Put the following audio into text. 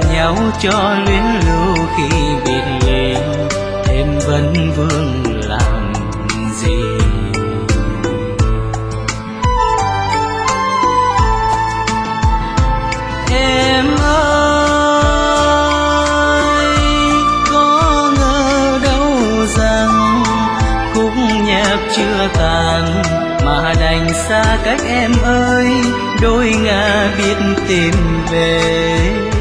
nhau cho luyến lưu khi biệt ly, em vẫn vương làm gì? Em ơi, có ngờ đâu rằng khúc nhạc chưa tàn mà đành xa cách em ơi, đôi ngả biết tìm về.